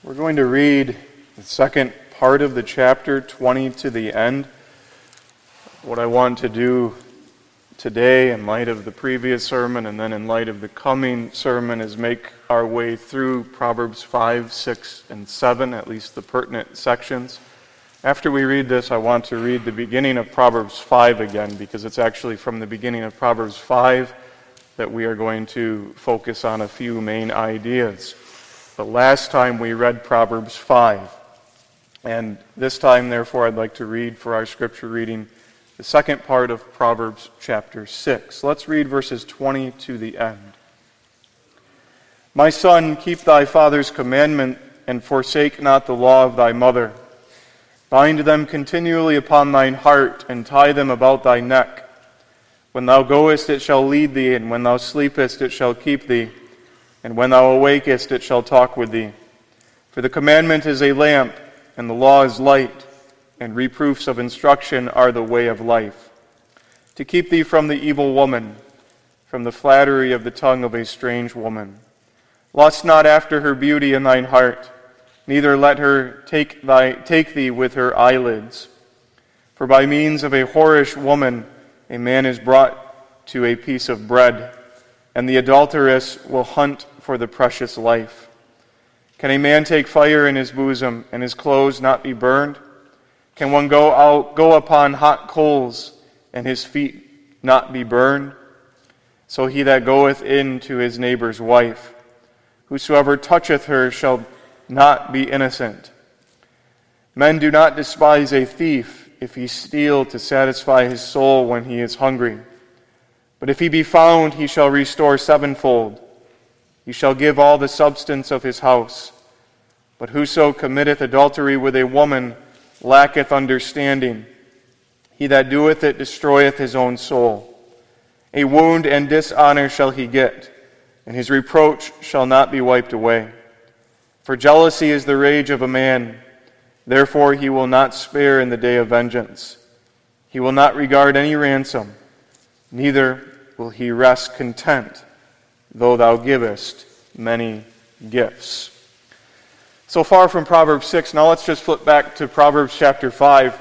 We're going to read the second part of the chapter, 20 to the end. What I want to do today, in light of the previous sermon and then in light of the coming sermon, is make our way through Proverbs 5, 6, and 7, at least the pertinent sections. After we read this, I want to read the beginning of Proverbs 5 again, because it's actually from the beginning of Proverbs 5 that we are going to focus on a few main ideas. But last time we read Proverbs 5, and this time, therefore, I'd like to read for our scripture reading the second part of Proverbs chapter 6. Let's read verses 20 to the end. My son, keep thy father's commandment, and forsake not the law of thy mother. Bind them continually upon thine heart, and tie them about thy neck. When thou goest, it shall lead thee, and when thou sleepest, it shall keep thee. And when thou awakest, it shall talk with thee. For the commandment is a lamp, and the law is light, and reproofs of instruction are the way of life. To keep thee from the evil woman, from the flattery of the tongue of a strange woman. Lust not after her beauty in thine heart, neither let her take thee with her eyelids. For by means of a whorish woman a man is brought to a piece of bread, and the adulteress will hunt for the precious life. Can a man take fire in his bosom, and his clothes not be burned? Can one go upon hot coals, and his feet not be burned? So he that goeth in to his neighbor's wife, whosoever toucheth her shall not be innocent. Men do not despise a thief if he steal to satisfy his soul when he is hungry. But if he be found, he shall restore sevenfold. He shall give all the substance of his house. But whoso committeth adultery with a woman lacketh understanding. He that doeth it destroyeth his own soul. A wound and dishonor shall he get, and his reproach shall not be wiped away. For jealousy is the rage of a man, therefore he will not spare in the day of vengeance. He will not regard any ransom, neither will he rest content, though thou givest many gifts. So far from Proverbs 6, now let's just flip back to Proverbs chapter 5.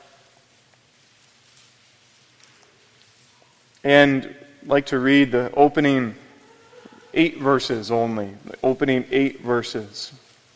And I'd like to read the opening 8 verses only. The opening 8 verses.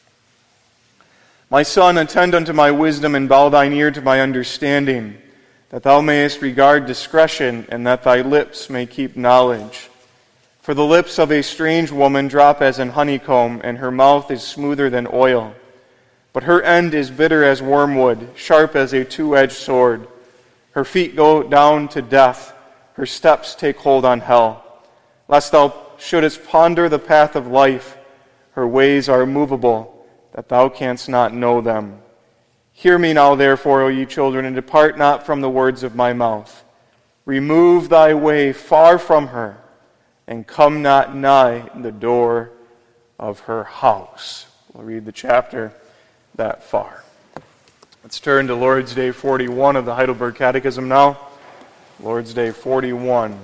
My son, attend unto my wisdom, and bow thine ear to my understanding, that thou mayest regard discretion, and that thy lips may keep knowledge. For the lips of a strange woman drop as an honeycomb, and her mouth is smoother than oil. But her end is bitter as wormwood, sharp as a two-edged sword. Her feet go down to death, her steps take hold on hell. Lest thou shouldest ponder the path of life, her ways are immovable, that thou canst not know them. Hear me now, therefore, O ye children, and depart not from the words of my mouth. Remove thy way far from her, and come not nigh the door of her house. We'll read the chapter that far. Let's turn to Lord's Day 41 of the Heidelberg Catechism now. Lord's Day 41.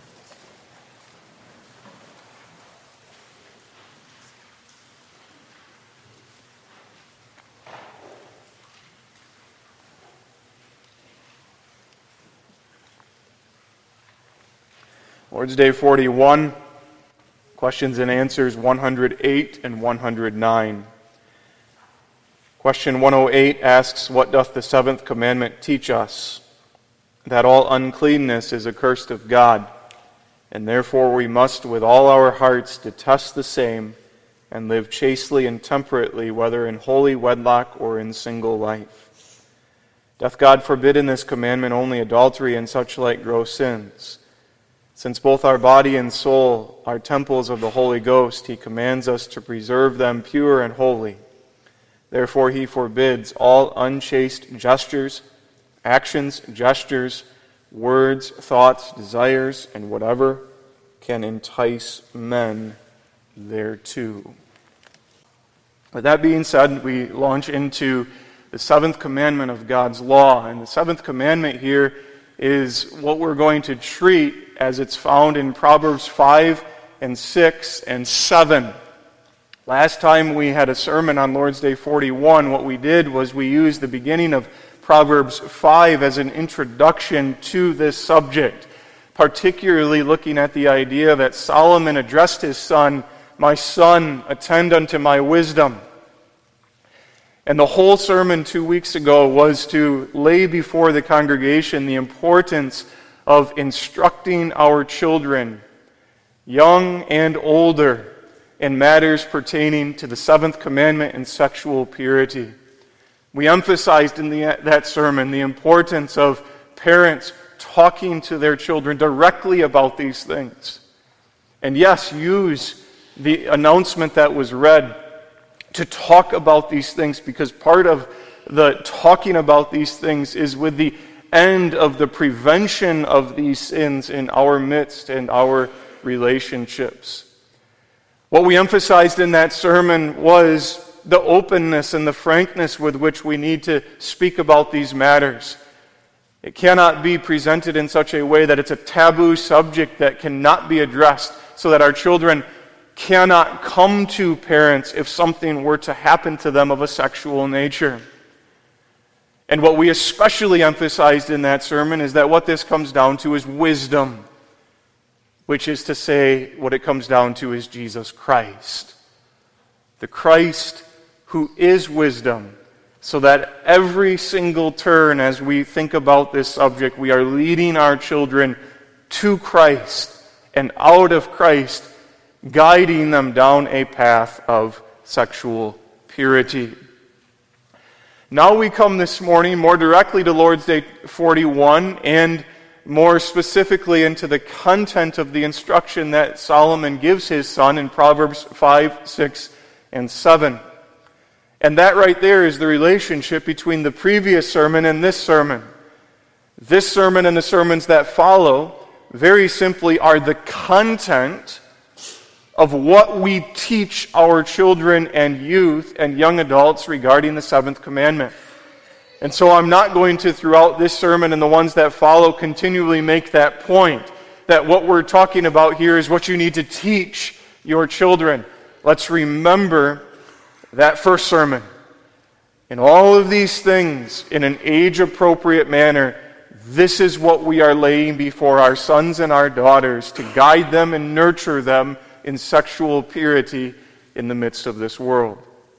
Lord's Day 41, questions and answers 108 and 109. Question 108 asks, what doth the seventh commandment teach us? That all uncleanness is accursed of God, and therefore we must with all our hearts detest the same, and live chastely and temperately, whether in holy wedlock or in single life. Doth God forbid in this commandment only adultery and such like gross sins? Since both our body and soul are temples of the Holy Ghost, he commands us to preserve them pure and holy. Therefore he forbids all unchaste gestures, actions, gestures, words, thoughts, desires, and whatever can entice men thereto. With that being said, we launch into the seventh commandment of God's law. And the seventh commandment here is what we're going to treat as it's found in Proverbs 5 and 6 and 7. Last time we had a sermon on Lord's Day 41, what we did was we used the beginning of Proverbs 5 as an introduction to this subject, particularly looking at the idea that Solomon addressed his son, "My son, attend unto my wisdom." And the whole sermon 2 weeks ago was to lay before the congregation the importance of instructing our children, young and older, in matters pertaining to the seventh commandment and sexual purity. We emphasized in that sermon the importance of parents talking to their children directly about these things. And yes, use the announcement that was read to talk about these things, because part of the talking about these things is with the end of the prevention of these sins in our midst and our relationships. What we emphasized in that sermon was the openness and the frankness with which we need to speak about these matters. It cannot be presented in such a way that it's a taboo subject that cannot be addressed, so that our children cannot come to parents if something were to happen to them of a sexual nature. And what we especially emphasized in that sermon is that what this comes down to is wisdom, which is to say, what it comes down to is Jesus Christ. The Christ who is wisdom, so that every single turn as we think about this subject, we are leading our children to Christ and out of Christ, guiding them down a path of sexual purity. Now we come this morning more directly to Lord's Day 41, and more specifically into the content of the instruction that Solomon gives his son in Proverbs 5, 6, and 7. And that right there is the relationship between the previous sermon and this sermon. This sermon and the sermons that follow, very simply, are the content of what we teach our children and youth and young adults regarding the seventh commandment. And so I'm not going to, throughout this sermon and the ones that follow, continually make that point, that what we're talking about here is what you need to teach your children. Let's remember that first sermon. In all of these things, in an age-appropriate manner, this is what we are laying before our sons and our daughters to guide them and nurture them in sexual purity in the midst of this world.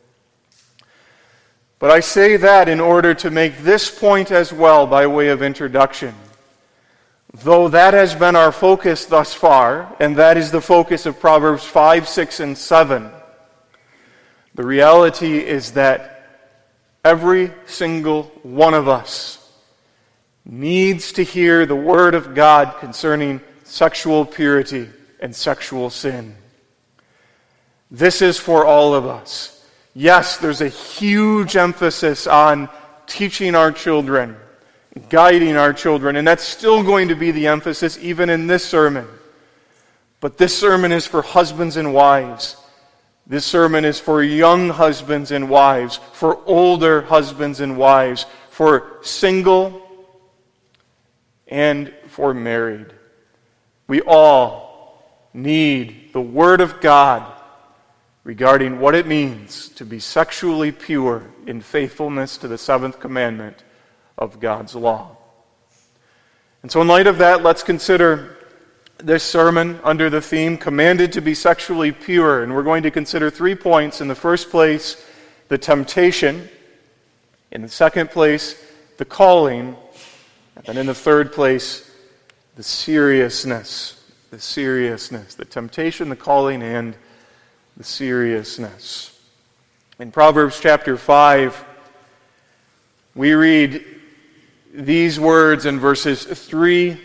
But I say that in order to make this point as well by way of introduction. Though that has been our focus thus far, and that is the focus of Proverbs 5, 6, and 7, the reality is that every single one of us needs to hear the Word of God concerning sexual purity and sexual sin. This is for all of us. Yes, there's a huge emphasis on teaching our children, guiding our children, and that's still going to be the emphasis even in this sermon. But this sermon is for husbands and wives. This sermon is for young husbands and wives, for older husbands and wives, for single and for married. We all need the Word of God regarding what it means to be sexually pure in faithfulness to the seventh commandment of God's law. And so in light of that, let's consider this sermon under the theme, Commanded to be Sexually Pure. And we're going to consider 3 points. In the first place, the temptation. In the second place, the calling. And then in the third place, the seriousness. The seriousness. The temptation, the calling, and the seriousness. In Proverbs chapter 5, we read these words in verses 3,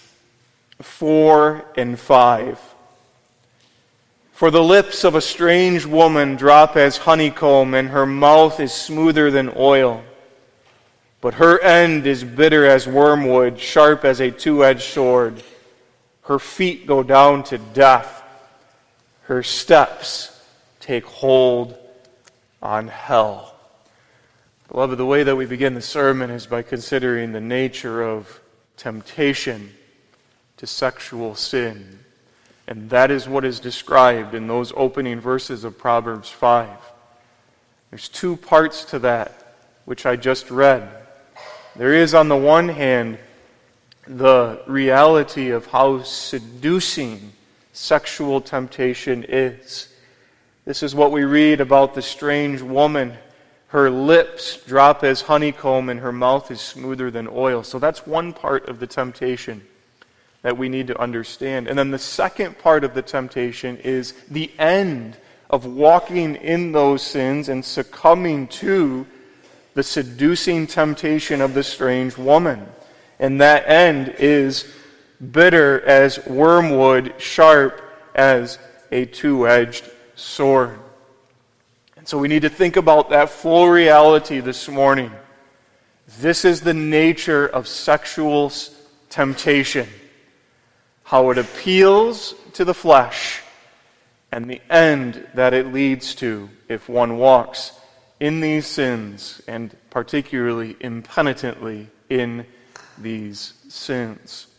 4, and 5. For the lips of a strange woman drop as honeycomb, and her mouth is smoother than oil. But her end is bitter as wormwood, sharp as a two-edged sword. Her feet go down to death. Her steps take hold on hell. Beloved, the way that we begin the sermon is by considering the nature of temptation to sexual sin. And that is what is described in those opening verses of Proverbs 5. There's two parts to that, which I just read. There is, on the one hand, the reality of how seducing sexual temptation is. This is what we read about the strange woman. Her lips drop as honeycomb and her mouth is smoother than oil. So that's one part of the temptation that we need to understand. And then the second part of the temptation is the end of walking in those sins and succumbing to the seducing temptation of the strange woman. And that end is bitter as wormwood, sharp as a two-edged sword. And so we need to think about that full reality this morning. This is the nature of sexual temptation. How it appeals to the flesh, and the end that it leads to if one walks in these sins, and particularly impenitently in these sins.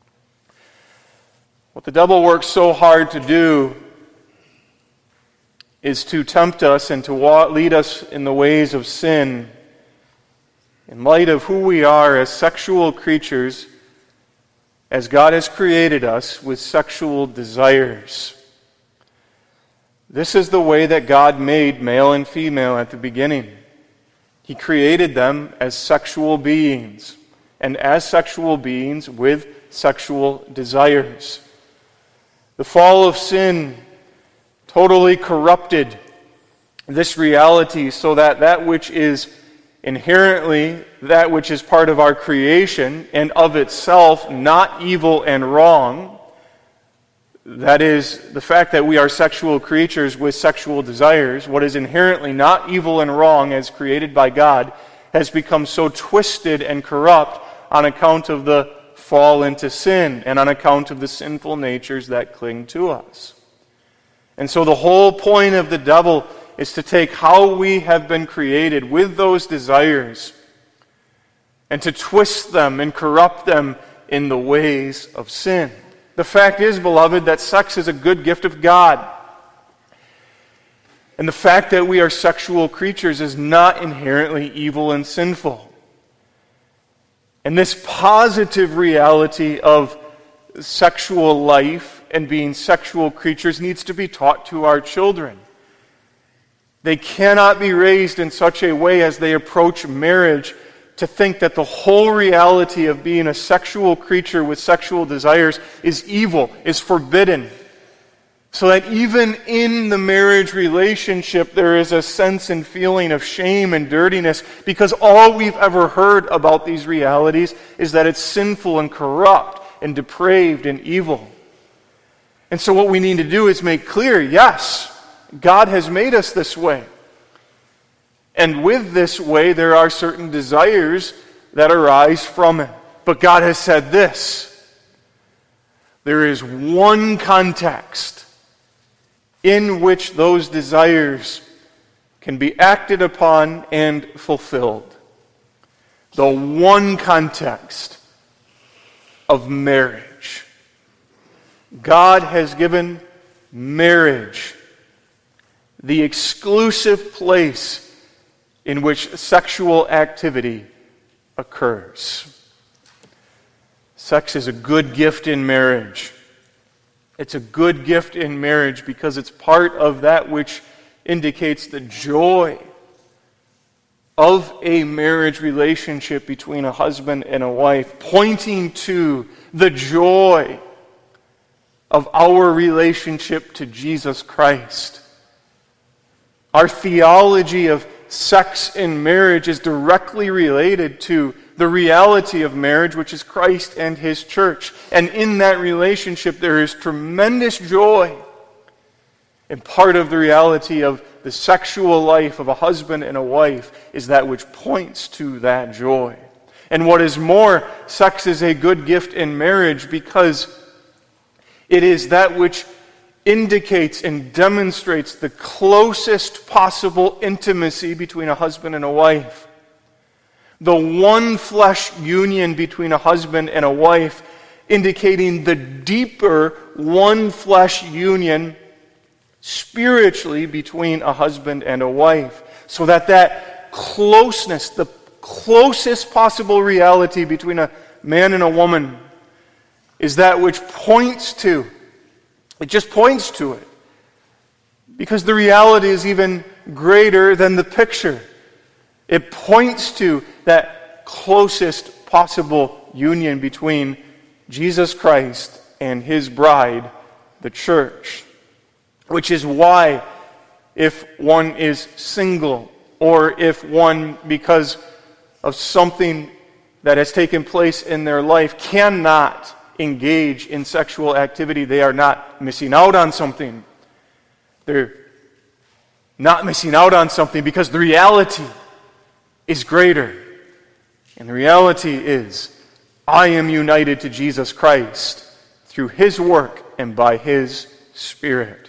What the devil works so hard to do is to tempt us and to lead us in the ways of sin in light of who we are as sexual creatures, as God has created us with sexual desires. This is the way that God made male and female at the beginning. He created them as sexual beings, and as sexual beings with sexual desires. The fall of sin totally corrupted this reality so that that which is inherently that which is part of our creation and of itself not evil and wrong, that is, the fact that we are sexual creatures with sexual desires, what is inherently not evil and wrong as created by God, has become so twisted and corrupt on account of the fall into sin and on account of the sinful natures that cling to us. And so the whole point of the devil is to take how we have been created with those desires and to twist them and corrupt them in the ways of sin. The fact is, beloved, that sex is a good gift of God. And the fact that we are sexual creatures is not inherently evil and sinful. And this positive reality of sexual life and being sexual creatures needs to be taught to our children. They cannot be raised in such a way as they approach marriage to think that the whole reality of being a sexual creature with sexual desires is evil, is forbidden. So that even in the marriage relationship there is a sense and feeling of shame and dirtiness because all we've ever heard about these realities is that it's sinful and corrupt and depraved and evil. And so what we need to do is make clear, yes, God has made us this way. And with this way, there are certain desires that arise from it. But God has said this: there is one context in which those desires can be acted upon and fulfilled. The one context of marriage. God has given marriage the exclusive place in which sexual activity occurs. Sex is a good gift in marriage. It's a good gift in marriage because it's part of that which indicates the joy of a marriage relationship between a husband and a wife, pointing to the joy of our relationship to Jesus Christ. Our theology of sex in marriage is directly related to the reality of marriage, which is Christ and His church. And in that relationship, there is tremendous joy. And part of the reality of the sexual life of a husband and a wife is that which points to that joy. And what is more, sex is a good gift in marriage because it is that which indicates and demonstrates the closest possible intimacy between a husband and a wife. The one flesh union between a husband and a wife indicating the deeper one flesh union spiritually between a husband and a wife, so that closeness, the closest possible reality between a man and a woman, is that which points to, it just points to it. Because the reality is even greater than the picture. It points to that closest possible union between Jesus Christ and His bride, the church. Which is why, if one is single, or if one, because of something that has taken place in their life, cannot engage in sexual activity, they are not missing out on something. They're not missing out on something because the reality is greater. And the reality is, I am united to Jesus Christ through His work and by His Spirit.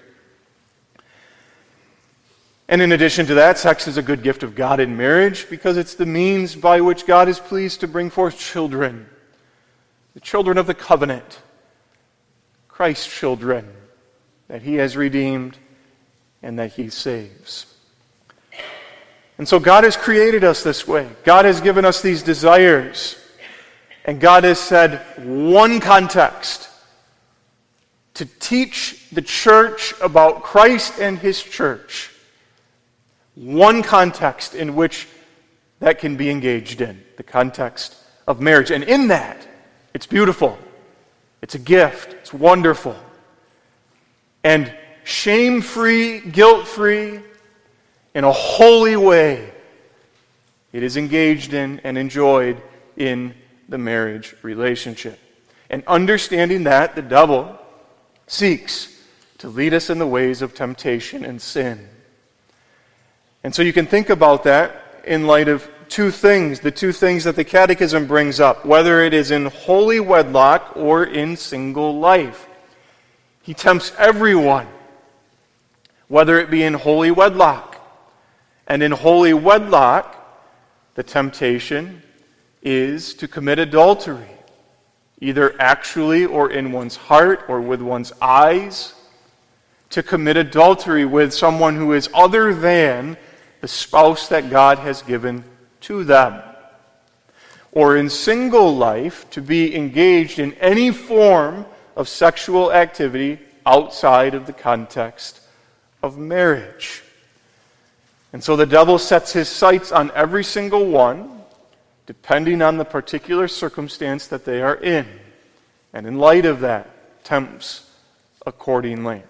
And in addition to that, sex is a good gift of God in marriage because it's the means by which God is pleased to bring forth children. The children of the covenant. Christ's children that He has redeemed and that He saves. And so God has created us this way. God has given us these desires. And God has said one context to teach the church about Christ and His church. One context in which that can be engaged in, the context of marriage. And in that, it's beautiful. It's a gift. It's wonderful. And shame-free, guilt-free, in a holy way, it is engaged in and enjoyed in the marriage relationship. And understanding that, the devil seeks to lead us in the ways of temptation and sin. And so you can think about that in light of two things, the two things that the Catechism brings up, whether it is in holy wedlock or in single life. He tempts everyone, whether it be in holy wedlock. And in holy wedlock, the temptation is to commit adultery, either actually or in one's heart or with one's eyes, to commit adultery with someone who is other than the spouse that God has given to them. Or in single life, to be engaged in any form of sexual activity outside of the context of marriage. And so the devil sets his sights on every single one, depending on the particular circumstance that they are in. And in light of that, tempts accordingly.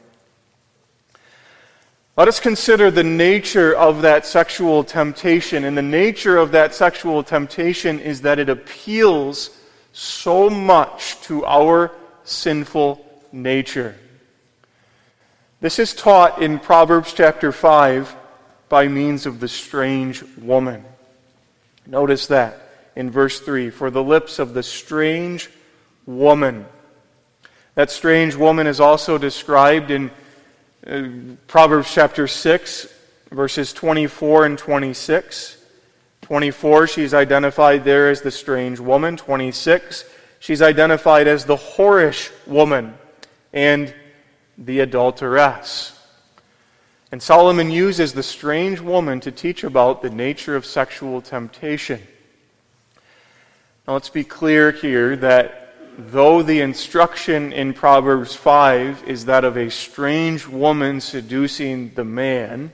Let us consider the nature of that sexual temptation. And the nature of that sexual temptation is that it appeals so much to our sinful nature. This is taught in Proverbs chapter 5 by means of the strange woman. Notice that in verse 3, for the lips of the strange woman. That strange woman is also described in Proverbs chapter 6, verses 24 and 26. 24, she's identified there as the strange woman. 26, she's identified as the whorish woman and the adulteress. And Solomon uses the strange woman to teach about the nature of sexual temptation. Now let's be clear here that though the instruction in Proverbs 5 is that of a strange woman seducing the man,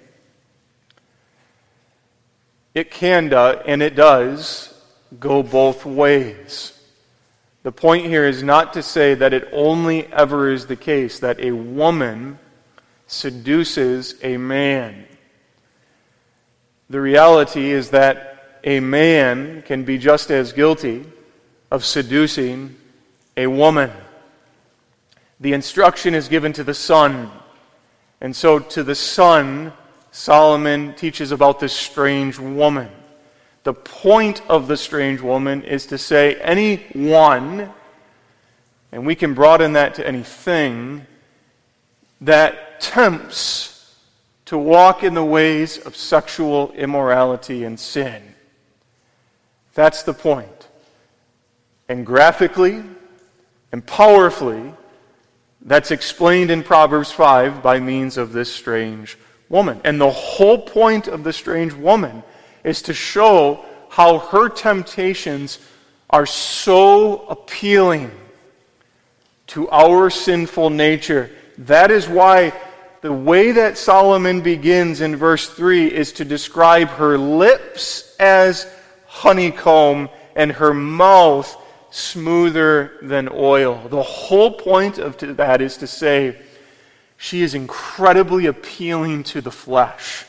it can and it does go both ways. The point here is not to say that it only ever is the case that a woman seduces a man. The reality is that a man can be just as guilty of seducing a woman. The instruction is given to the son. And so to the son, Solomon teaches about this strange woman. The point of the strange woman is to say anyone, and we can broaden that to anything, that tempts to walk in the ways of sexual immorality and sin. That's the point. And graphically, And powerfully, that's explained in Proverbs 5 by means of this strange woman. And the whole point of the strange woman is to show how her temptations are so appealing to our sinful nature. That is why the way that Solomon begins in verse 3 is to describe her lips as honeycomb and her mouth smoother than oil. The whole point of that is to say she is incredibly appealing to the flesh.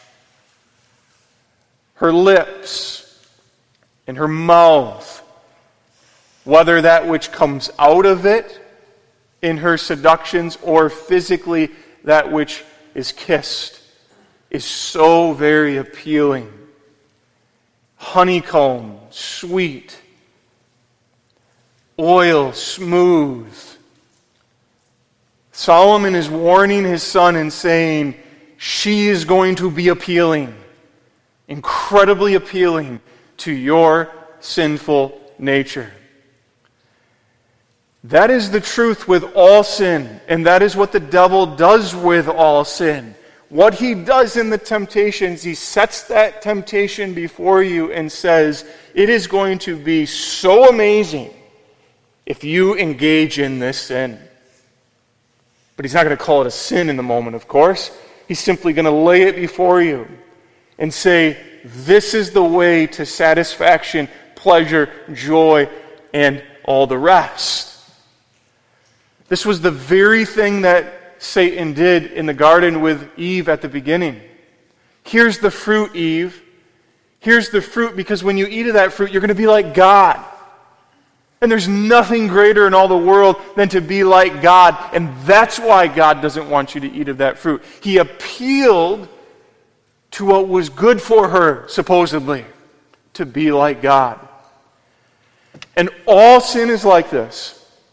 Her lips and her mouth, whether that which comes out of it in her seductions or physically that which is kissed, is so very appealing. Honeycomb, sweet. Oil, smooth. Solomon is warning his son and saying, she is going to be appealing, incredibly appealing to your sinful nature. That is the truth with all sin, and that is what the devil does with all sin. What he does in the temptations, he sets that temptation before you and says, it is going to be so amazing if you engage in this sin. But he's not going to call it a sin in the moment, of course. He's simply going to lay it before you and say, this is the way to satisfaction, pleasure, joy, and all the rest. This was the very thing that Satan did in the garden with Eve at the beginning. Here's the fruit, Eve. Here's the fruit, because when you eat of that fruit, you're going to be like God. And there's nothing greater in all the world than to be like God. And that's why God doesn't want you to eat of that fruit. He appealed to what was good for her, supposedly, to be like God. And all sin is like this.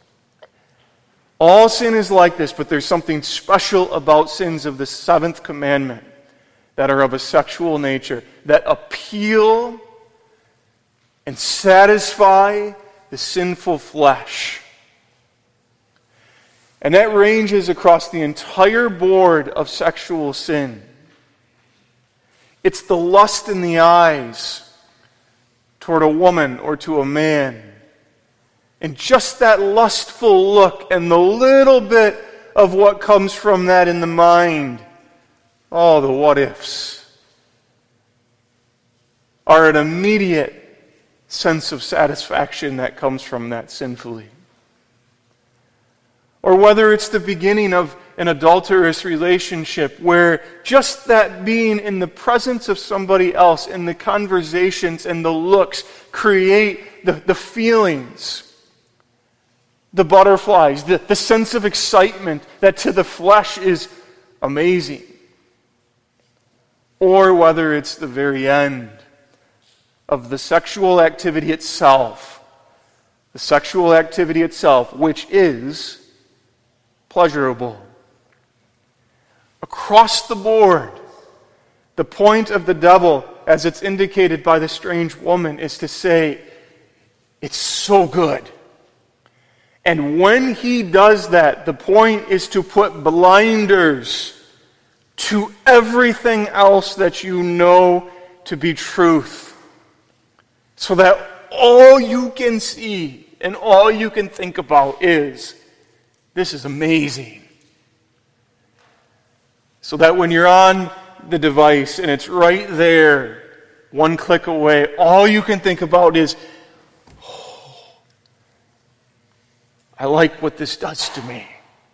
All sin is like this, but there's something special about sins of the seventh commandment that are of a sexual nature, that appeal and satisfy the sinful flesh. And that ranges across the entire board of sexual sin. It's the lust in the eyes toward a woman or to a man. And just that lustful look and the little bit of what comes from that in the mind, oh, the what ifs, are an immediate sense of satisfaction that comes from that sinfully. Or whether it's the beginning of an adulterous relationship where just that being in the presence of somebody else and the conversations and the looks create the feelings, the butterflies, the sense of excitement that to the flesh is amazing. Or whether it's the very end of the sexual activity itself. The sexual activity itself, which is pleasurable. Across the board, the point of the devil, as it's indicated by the strange woman, is to say, it's so good. And when he does that, the point is to put blinders to everything else that you know to be truth. So that all you can see and all you can think about is, this is amazing. So that when you're on the device and it's right there, one click away, all you can think about is, I like what this does to me.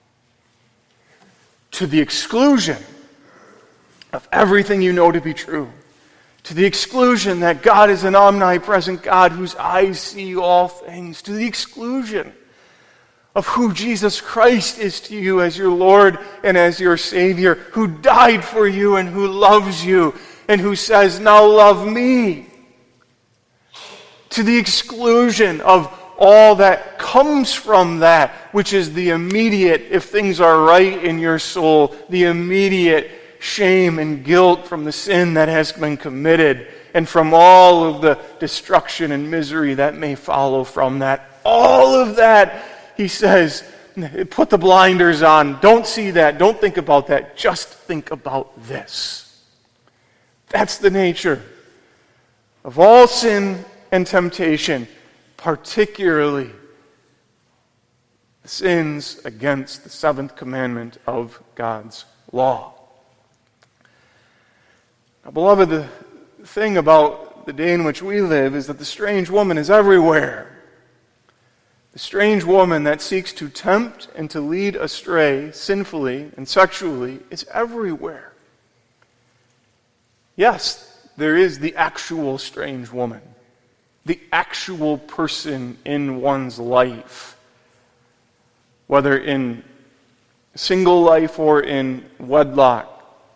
To the exclusion of everything you know to be true. To the exclusion that God is an omnipresent God whose eyes see all things. To the exclusion of who Jesus Christ is to you as your Lord and as your Savior, who died for you and who loves you and who says, now love me. To the exclusion of all that comes from that, which is the immediate, if things are right in your soul, the immediate shame and guilt from the sin that has been committed, and from all of the destruction and misery that may follow from that. All of that he says, put the blinders on. Don't see that. Don't think about that. Just think about this. That's the nature of all sin and temptation, particularly sins against the seventh commandment of God's law. Now, beloved, the thing about the day in which we live is that the strange woman is everywhere. The strange woman that seeks to tempt and to lead astray sinfully and sexually is everywhere. Yes, there is the actual strange woman, the actual person in one's life, whether in single life or in wedlock,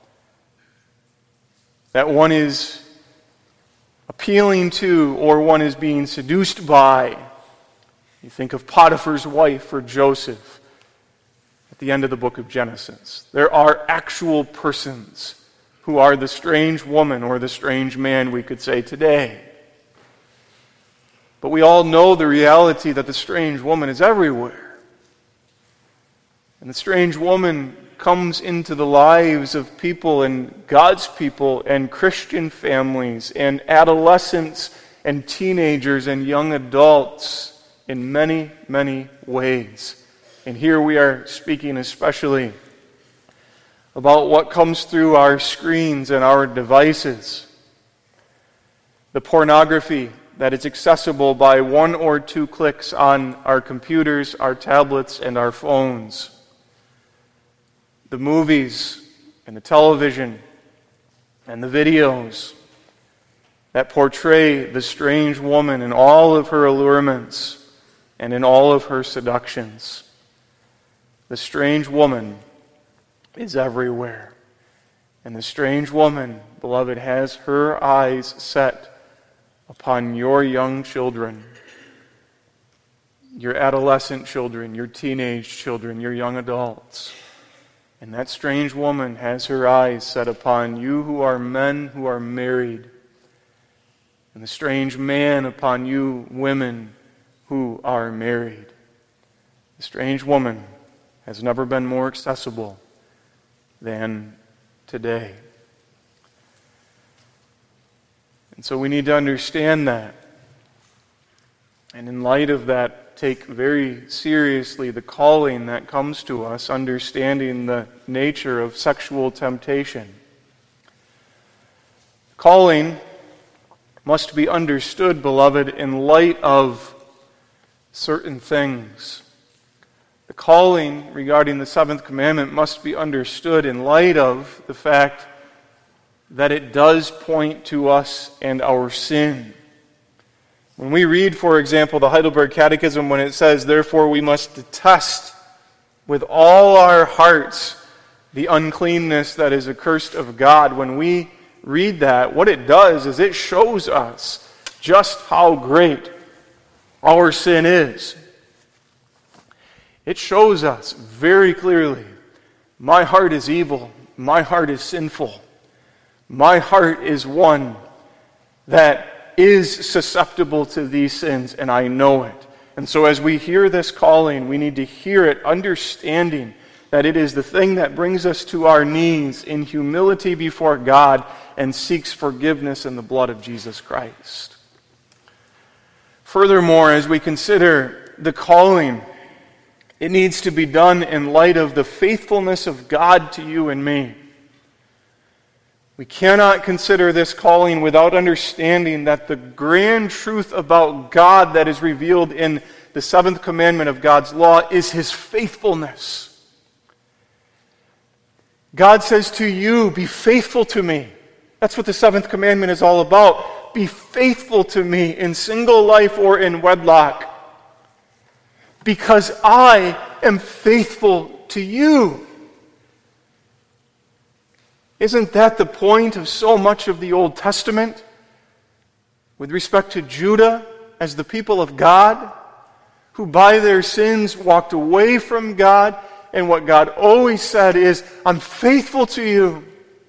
that one is appealing to or one is being seduced by. You think of Potiphar's wife or Joseph at the end of the book of Genesis. There are actual persons who are the strange woman or the strange man, we could say today. But we all know the reality that the strange woman is everywhere. And the strange woman comes into the lives of people and God's people and Christian families and adolescents and teenagers and young adults in many, many ways. And here we are speaking especially about what comes through our screens and our devices. The pornography that is accessible by 1 or 2 clicks on our computers, our tablets, and our phones. The movies and the television and the videos that portray the strange woman in all of her allurements and in all of her seductions. The strange woman is everywhere. And the strange woman, beloved, has her eyes set upon your young children, your adolescent children, your teenage children, your young adults. And that strange woman has her eyes set upon you who are men who are married. And the strange man upon you women who are married. The strange woman has never been more accessible than today. And so we need to understand that. And in light of that, take very seriously the calling that comes to us, understanding the nature of sexual temptation. Calling must be understood, beloved, in light of certain things. The calling regarding the seventh commandment must be understood in light of the fact that it does point to us and our sin. When we read, for example, the Heidelberg Catechism, when it says, therefore we must detest with all our hearts the uncleanness that is accursed of God, when we read that, what it does is it shows us just how great our sin is. It shows us very clearly, my heart is evil, my heart is sinful, my heart is one that is susceptible to these sins, and I know it. And so as we hear this calling, we need to hear it understanding that it is the thing that brings us to our knees in humility before God and seeks forgiveness in the blood of Jesus Christ. Furthermore, as we consider the calling, it needs to be done in light of the faithfulness of God to you and me. We cannot consider this calling without understanding that the grand truth about God that is revealed in the seventh commandment of God's law is His faithfulness. God says to you, be faithful to me. That's what the seventh commandment is all about. Be faithful to me in single life or in wedlock, because I am faithful to you. Isn't that the point of so much of the Old Testament with respect to Judah as the people of God, who by their sins walked away from God, and what God always said is, I'm faithful to you.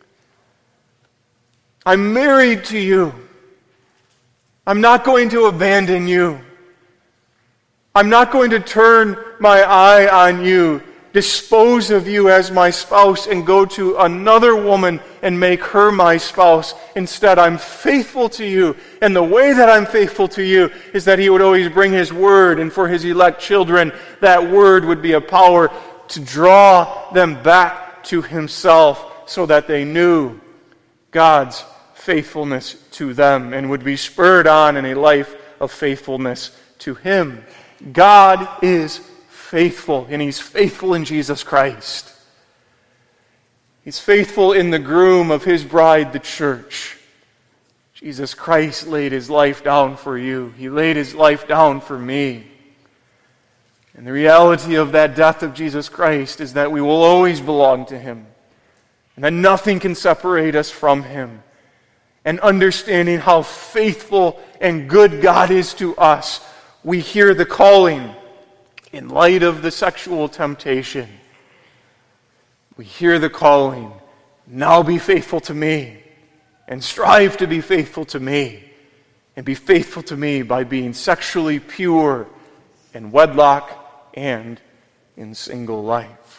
I'm married to you. I'm not going to abandon you. I'm not going to turn my eye on you, dispose of you as my spouse, and go to another woman and make her my spouse. Instead, I'm faithful to you. And the way that I'm faithful to you is that He would always bring His word, and for His elect children, that word would be a power to draw them back to Himself so that they knew God's faithfulness to them and would be spurred on in a life of faithfulness to Him. God is faithful, and He's faithful in Jesus Christ. He's faithful in the groom of His bride, the church. Jesus Christ laid His life down for you. He laid His life down for me. And the reality of that death of Jesus Christ is that we will always belong to Him, and that nothing can separate us from Him. And understanding how faithful and good God is to us, we hear the calling in light of the sexual temptation. We hear the calling, now be faithful to me, and strive to be faithful to me, and be faithful to me by being sexually pure in wedlock and in single life.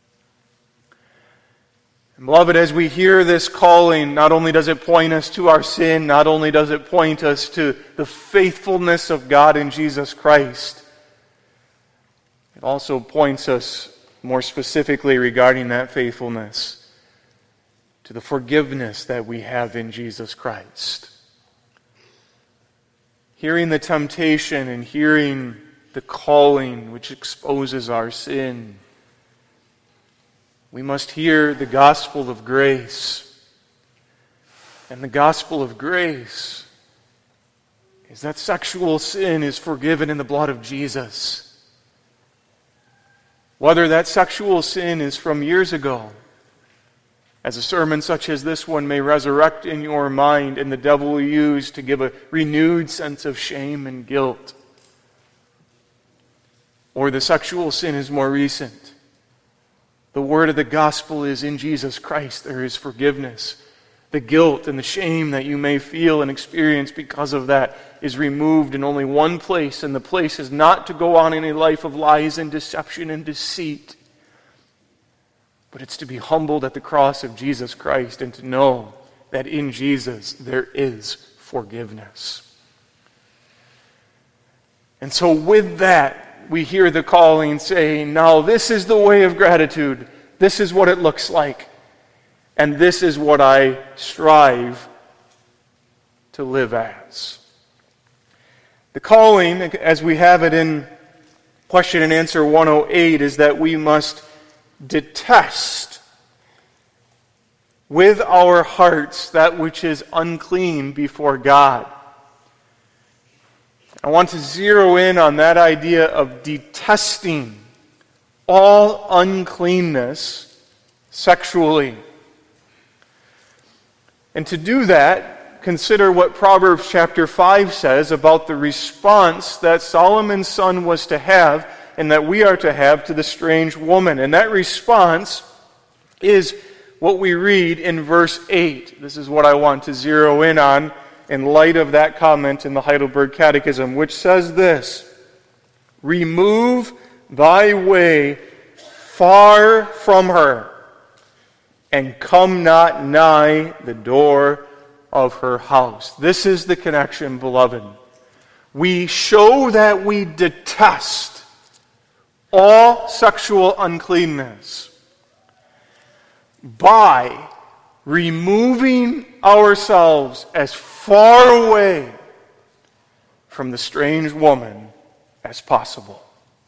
And beloved, as we hear this calling, not only does it point us to our sin, not only does it point us to the faithfulness of God in Jesus Christ, it also points us more specifically regarding that faithfulness to the forgiveness that we have in Jesus Christ. Hearing the temptation and hearing the calling which exposes our sin, we must hear the gospel of grace. And the gospel of grace is that sexual sin is forgiven in the blood of Jesus. Whether that sexual sin is from years ago, as a sermon such as this one may resurrect in your mind and the devil will use to give a renewed sense of shame and guilt, or the sexual sin is more recent, the word of the gospel is in Jesus Christ there is forgiveness. The guilt and the shame that you may feel and experience because of that is removed in only one place, and the place is not to go on in a life of lies and deception and deceit, but it's to be humbled at the cross of Jesus Christ and to know that in Jesus there is forgiveness. And so with that, we hear the calling saying, now this is the way of gratitude. This is what it looks like. And this is what I strive to live as. The calling, as we have it in question and answer 108, is that we must detest with our hearts that which is unclean before God. I want to zero in on that idea of detesting all uncleanness sexually. And to do that, consider what Proverbs chapter 5 says about the response that Solomon's son was to have and that we are to have to the strange woman. And that response is what we read in verse 8. This is what I want to zero in on in light of that comment in the Heidelberg Catechism, which says this: remove thy way far from her, and come not nigh the door of her house. This is the connection, beloved. We show that we detest all sexual uncleanness by removing ourselves as far away from the strange woman as possible.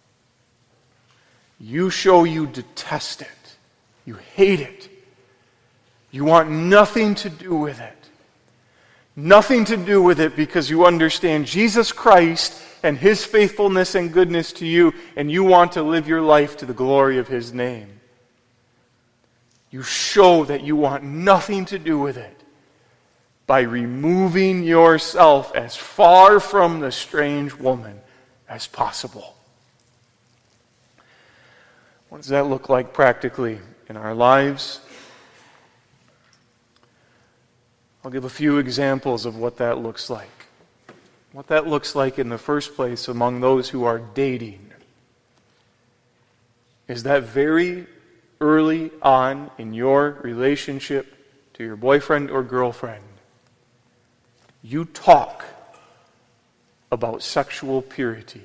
You show you detest it. You hate it. You want nothing to do with it. Nothing to do with it because you understand Jesus Christ and His faithfulness and goodness to you, and you want to live your life to the glory of His name. You show that you want nothing to do with it by removing yourself as far from the strange woman as possible. What does that look like practically in our lives? I'll give a few examples of what that looks like. what that looks like in the first place among those who are dating is that very early on in your relationship to your boyfriend or girlfriend, you talk about sexual purity.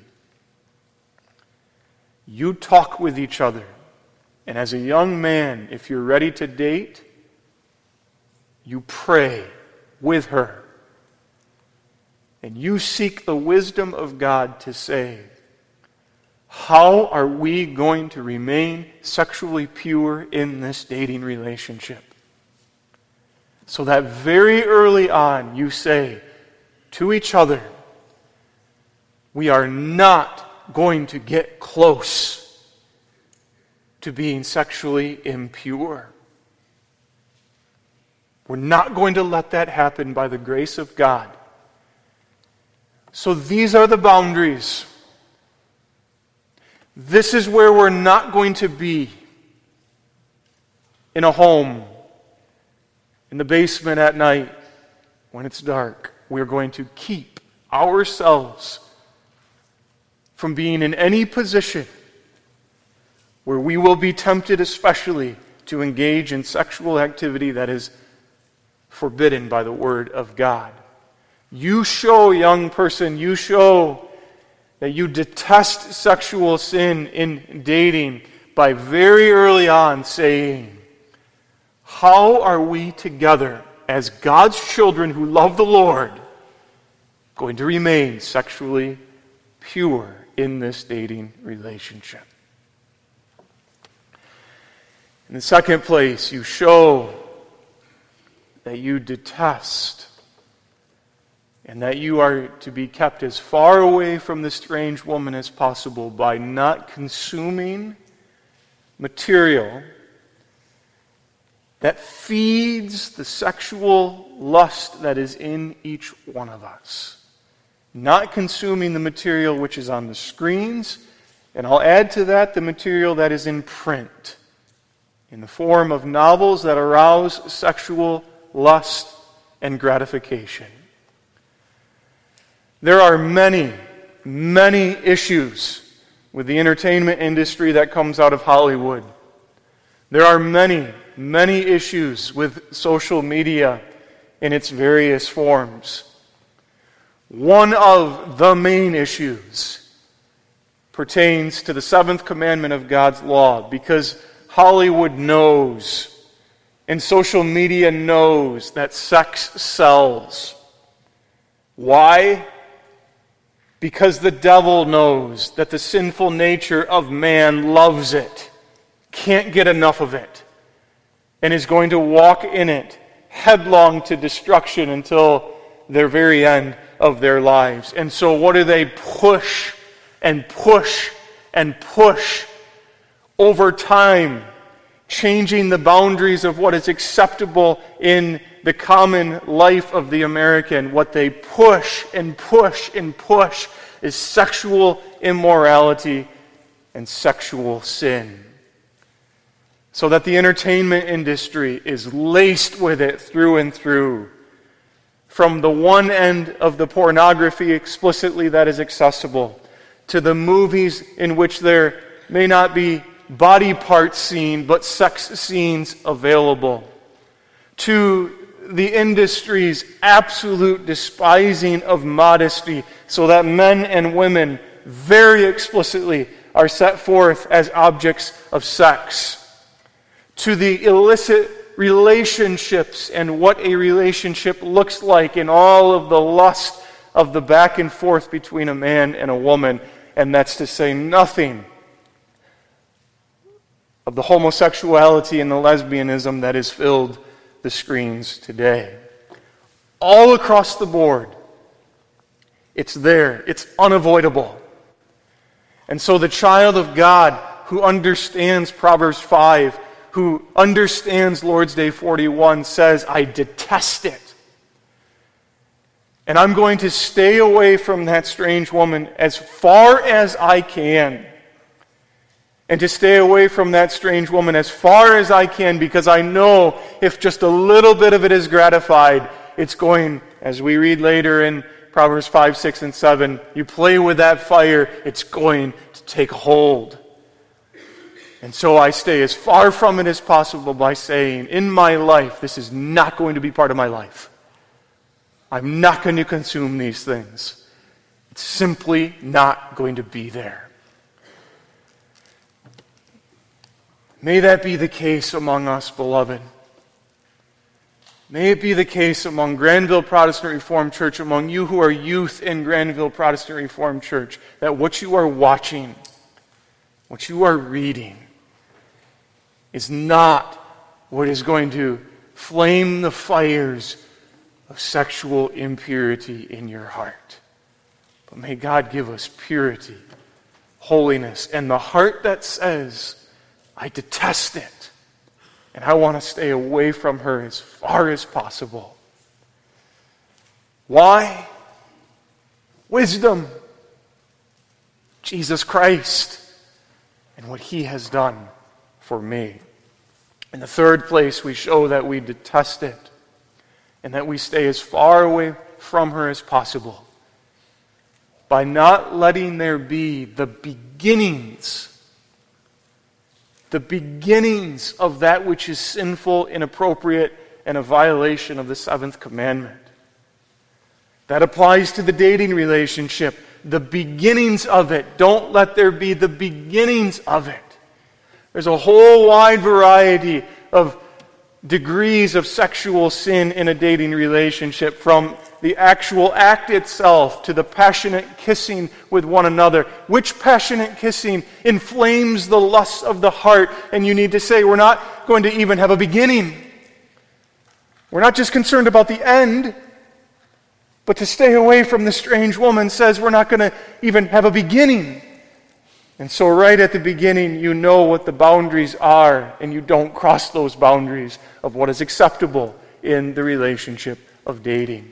You talk with each other. And as a young man, if you're ready to date, you pray with her. And you seek the wisdom of God to say, how are we going to remain sexually pure in this dating relationship? So that very early on you say to each other, we are not going to get close to being sexually impure. We're not going to let that happen by the grace of God. So these are the boundaries. This is where we're not going to be. In a home, in the basement at night, when it's dark. We're going to keep ourselves from being in any position where we will be tempted especially to engage in sexual activity that is forbidden by the Word of God. You show, young person, you show that you detest sexual sin in dating by very early on saying, how are we together as God's children who love the Lord going to remain sexually pure in this dating relationship? In the second place, you show that you detest and that you are to be kept as far away from the strange woman as possible by not consuming material that feeds the sexual lust that is in each one of us. Not consuming the material which is on the screens, and I'll add to that the material that is in print, in the form of novels that arouse sexual lust and gratification. There are many, many issues with the entertainment industry that comes out of Hollywood. There are many, many issues with social media in its various forms. One of the main issues pertains to the seventh commandment of God's law, because Hollywood knows and social media knows that sex sells. Why? Because the devil knows that the sinful nature of man loves it, can't get enough of it, and is going to walk in it headlong to destruction until their very end of their lives. And so what do they push and push and push over time, changing the boundaries of what is acceptable in the common life of the American? What they push and push and push is sexual immorality and sexual sin. So that the entertainment industry is laced with it through and through. From the one end of the pornography explicitly that is accessible, to the movies in which there may not be body parts seen, but sex scenes available, to the industry's absolute despising of modesty, so that men and women very explicitly are set forth as objects of sex, to the illicit relationships and what a relationship looks like in all of the lust of the back and forth between a man and a woman, and that's to say nothing of the homosexuality and the lesbianism that has filled the screens today. All across the board, it's there. It's unavoidable. And so the child of God who understands Proverbs 5, who understands Lord's Day 41, says, I detest it. And I'm going to stay away from that strange woman as far as I can. And to stay away from that strange woman as far as I can, because I know if just a little bit of it is gratified, it's going, as we read later in Proverbs 5, 6, and 7. You play with that fire, it's going to take hold. And so I stay as far from it as possible by saying, in my life, this is not going to be part of my life. I'm not going to consume these things. It's simply not going to be there. May that be the case among us, beloved. May it be the case among Granville Protestant Reformed Church, among you who are youth in Granville Protestant Reformed Church, that what you are watching, what you are reading, is not what is going to flame the fires of sexual impurity in your heart. But may God give us purity, holiness, and the heart that says, I detest it, and I want to stay away from her as far as possible. Why? Wisdom. Jesus Christ and what He has done for me. In the third place, we show that we detest it and that we stay as far away from her as possible by not letting there be the beginnings of that which is sinful, inappropriate, and a violation of the seventh commandment. That applies to the dating relationship. The beginnings of it. Don't let there be the beginnings of it. There's a whole wide variety of degrees of sexual sin in a dating relationship, from the actual act itself to the passionate kissing with one another. Which passionate kissing inflames the lusts of the heart? And you need to say, we're not going to even have a beginning. We're not just concerned about the end, but to stay away from the strange woman says we're not going to even have a beginning. And so right at the beginning, you know what the boundaries are, and you don't cross those boundaries of what is acceptable in the relationship of dating.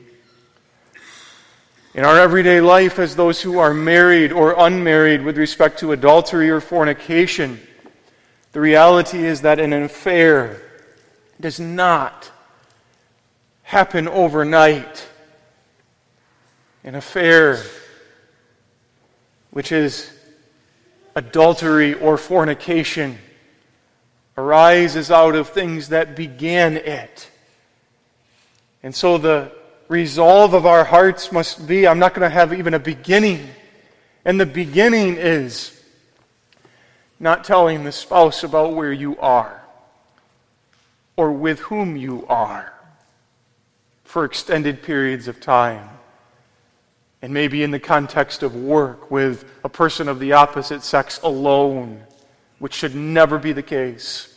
In our everyday life, as those who are married or unmarried with respect to adultery or fornication, the reality is that an affair does not happen overnight. An affair, which is adultery or fornication, arises out of things that began it. And so the resolve of our hearts must be, I'm not going to have even a beginning. And the beginning is not telling the spouse about where you are or with whom you are for extended periods of time. And maybe in the context of work with a person of the opposite sex alone, which should never be the case.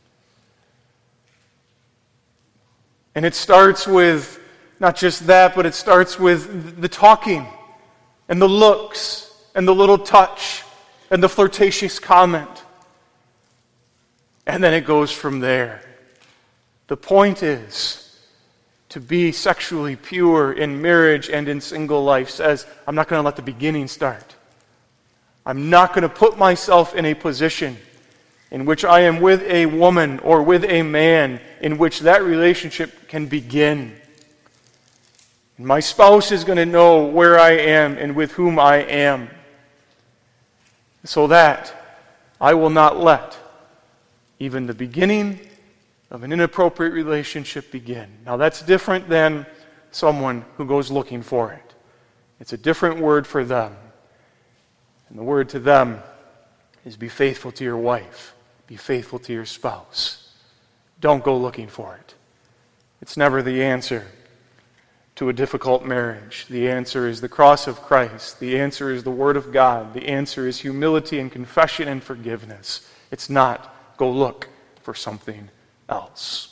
And it starts with not just that, but it starts with the talking and the looks and the little touch and the flirtatious comment. And then it goes from there. The point is, to be sexually pure in marriage and in single life says, I'm not going to let the beginning start. I'm not going to put myself in a position in which I am with a woman or with a man in which that relationship can begin. And my spouse is going to know where I am and with whom I am, so that I will not let even the beginning of an inappropriate relationship begin. Now that's different than someone who goes looking for it. It's a different word for them. And the word to them is be faithful to your wife. Be faithful to your spouse. Don't go looking for it. It's never the answer to a difficult marriage. The answer is the cross of Christ. The answer is the Word of God. The answer is humility and confession and forgiveness. It's not go look for something else.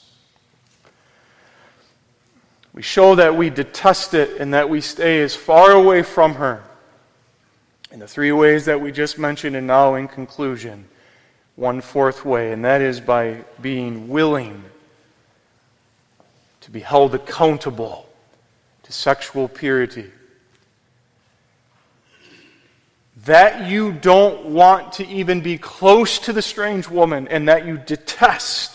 We show that we detest it and that we stay as far away from her in the three ways that we just mentioned, and now in conclusion, one fourth way, and that is by being willing to be held accountable to sexual purity. That you don't want to even be close to the strange woman and that you detest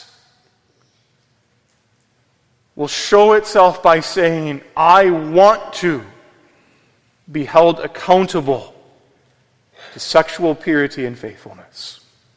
will show itself by saying, I want to be held accountable to sexual purity and faithfulness.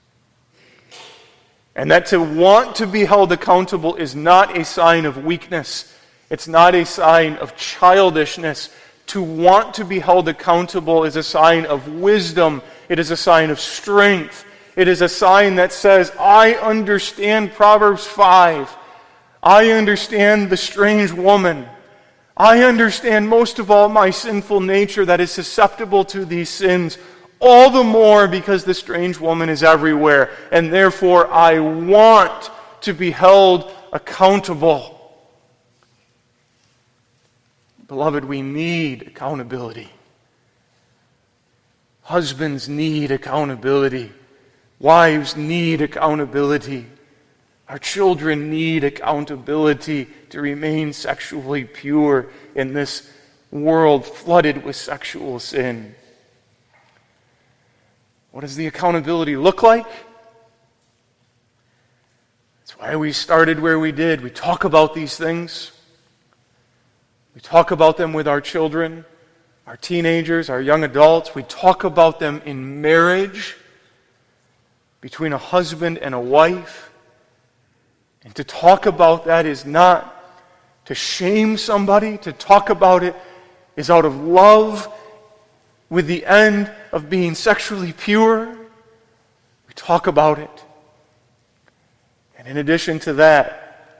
And that to want to be held accountable is not a sign of weakness. It's not a sign of childishness. To want to be held accountable is a sign of wisdom. It is a sign of strength. It is a sign that says, I understand Proverbs 5. I understand the strange woman. I understand most of all my sinful nature that is susceptible to these sins. All the more because the strange woman is everywhere. And therefore I want to be held accountable. Beloved, we need accountability. Husbands need accountability. Wives need accountability. Our children need accountability to remain sexually pure in this world flooded with sexual sin. What does the accountability look like? That's why we started where we did. We talk about these things. We talk about them with our children, our teenagers, our young adults. We talk about them in marriage, between a husband and a wife. And to talk about that is not to shame somebody. To talk about it is out of love with the end of being sexually pure. We talk about it. And in addition to that,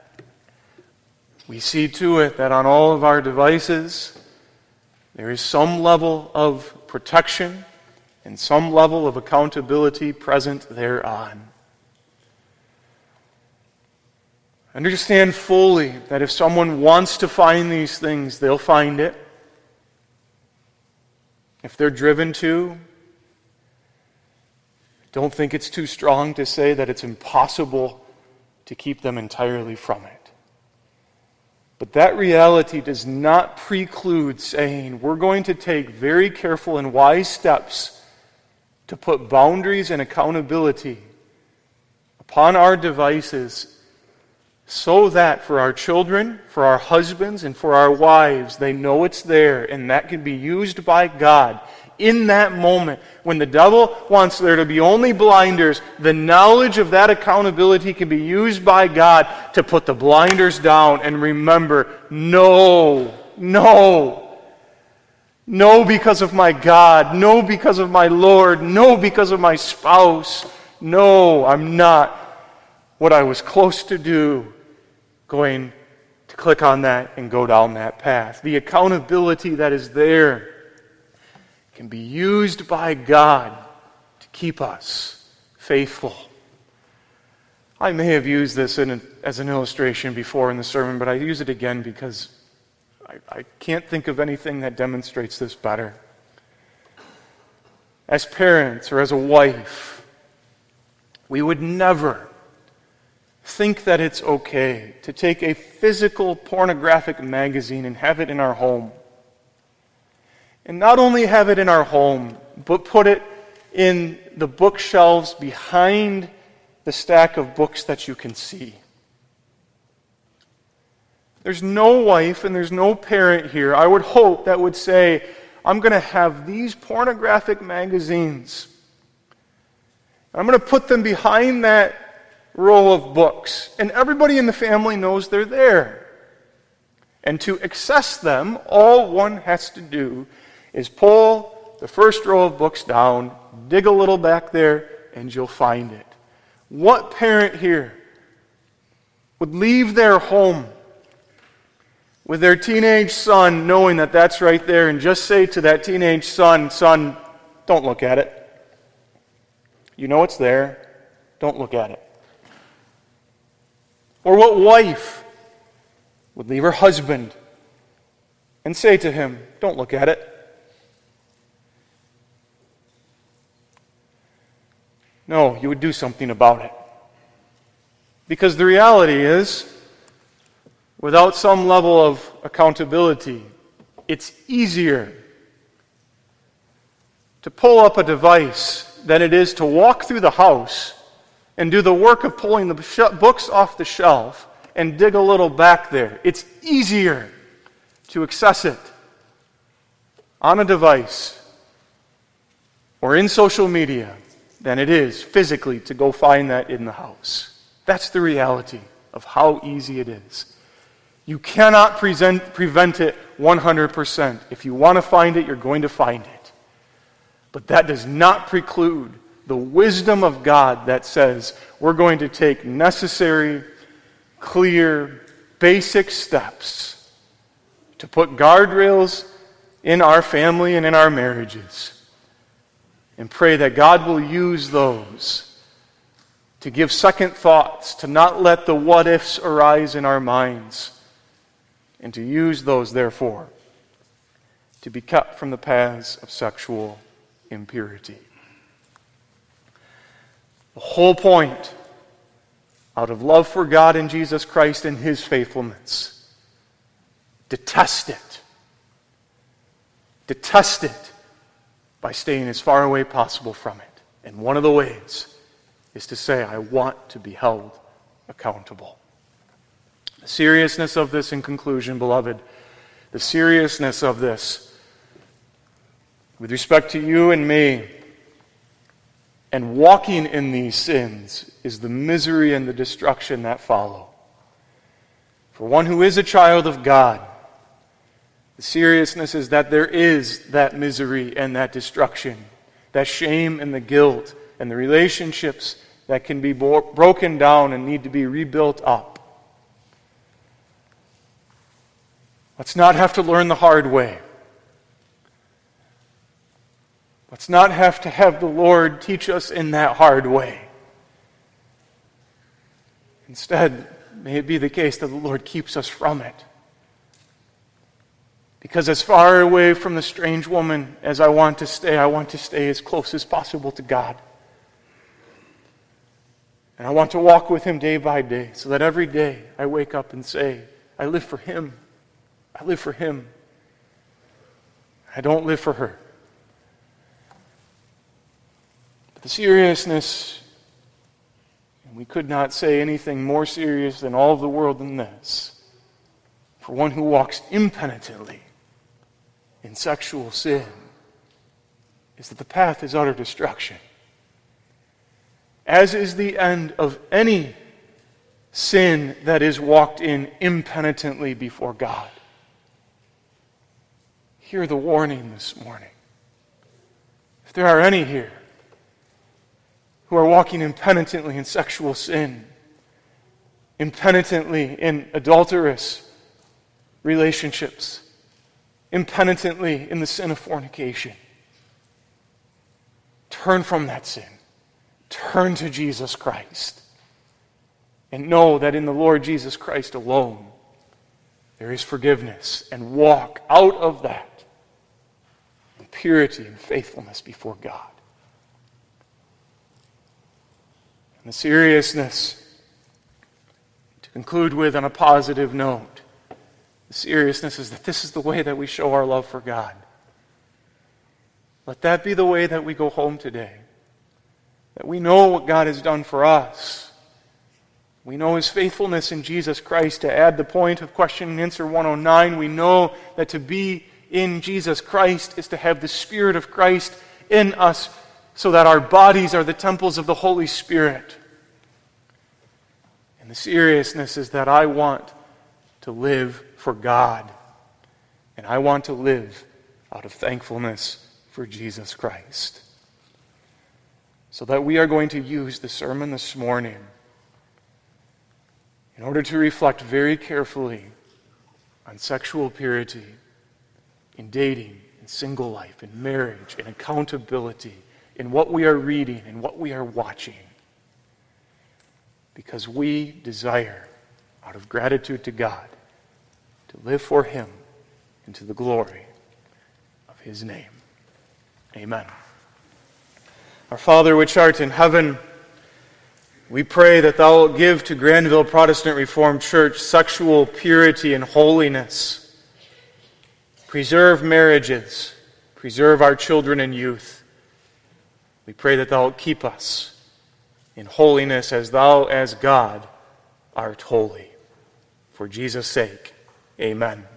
we see to it that on all of our devices, there is some level of protection and some level of accountability present thereon. Understand fully that if someone wants to find these things, they'll find it. If they're driven to, don't think it's too strong to say that it's impossible to keep them entirely from it. But that reality does not preclude saying we're going to take very careful and wise steps to put boundaries and accountability upon our devices so that for our children, for our husbands, and for our wives, they know it's there and that can be used by God. In that moment, when the devil wants there to be only blinders, the knowledge of that accountability can be used by God to put the blinders down and remember, no, because of my God, no, because of my Lord, no, because of my spouse, no, I'm not what I was close to do, going to click on that and go down that path. The accountability that is there can be used by God to keep us faithful. I may have used this as an illustration before in the sermon, but I use it again because I can't think of anything that demonstrates this better. As parents or as a wife, we would never think that it's okay to take a physical pornographic magazine and have it in our home. And not only have it in our home, but put it in the bookshelves behind the stack of books that you can see. There's no wife and there's no parent here, I would hope, that would say, I'm going to have these pornographic magazines. I'm going to put them behind that row of books. And everybody in the family knows they're there. And to access them, all one has to do is pull the first row of books down, dig a little back there, and you'll find it. What parent here would leave their home with their teenage son knowing that that's right there and just say to that teenage son, don't look at it. You know it's there. Don't look at it. Or what wife would leave her husband and say to him, don't look at it. No, you would do something about it. Because the reality is, without some level of accountability, it's easier to pull up a device than it is to walk through the house and do the work of pulling the books off the shelf and dig a little back there. It's easier to access it on a device or in social media than it is physically to go find that in the house. That's the reality of how easy it is. You cannot prevent it 100%. If you want to find it, you're going to find it. But that does not preclude the wisdom of God that says we're going to take necessary, clear, basic steps to put guardrails in our family and in our marriages, and pray that God will use those to give second thoughts, to not let the what-ifs arise in our minds, and to use those, therefore, to be kept from the paths of sexual impurity. The whole point, out of love for God and Jesus Christ and His faithfulness, detest it. Detest it by staying as far away possible from it. And one of the ways is to say, I want to be held accountable. The seriousness of this, in conclusion, beloved, the seriousness of this with respect to you and me and walking in these sins is the misery and the destruction that follow. For one who is a child of God, the seriousness is that there is that misery and that destruction, that shame and the guilt and the relationships that can be broken down and need to be rebuilt up. Let's not have to learn the hard way. Let's not have to have the Lord teach us in that hard way. Instead, may it be the case that the Lord keeps us from it. Because as far away from the strange woman as I want to stay as close as possible to God. And I want to walk with Him day by day, so that every day I wake up and say, I live for Him. I live for Him. I don't live for her. But the seriousness, and we could not say anything more serious than all of the world than this, for one who walks impenitently in sexual sin, is that the path is utter destruction. As is the end of any sin that is walked in impenitently before God. Hear the warning this morning. If there are any here who are walking impenitently in sexual sin, impenitently in adulterous relationships, impenitently in the sin of fornication, turn from that sin. Turn to Jesus Christ. And know that in the Lord Jesus Christ alone there is forgiveness. And walk out of that in purity and faithfulness before God. And the seriousness, to conclude with on a positive note, the seriousness is that this is the way that we show our love for God. Let that be the way that we go home today. That we know what God has done for us. We know His faithfulness in Jesus Christ. To add the point of question and answer 109, we know that to be in Jesus Christ is to have the Spirit of Christ in us, so that our bodies are the temples of the Holy Spirit. And the seriousness is that I want to live for God. And I want to live out of thankfulness for Jesus Christ. So that we are going to use the sermon this morning in order to reflect very carefully on sexual purity, in dating, in single life, in marriage, in accountability, in what we are reading, in what we are watching. Because we desire, out of gratitude to God, to live for Him and to the glory of His name. Amen. Our Father which art in heaven, we pray that Thou wilt give to Granville Protestant Reformed Church sexual purity and holiness. Preserve marriages. Preserve our children and youth. We pray that Thou wilt keep us in holiness as Thou, as God, art holy. For Jesus' sake, amen.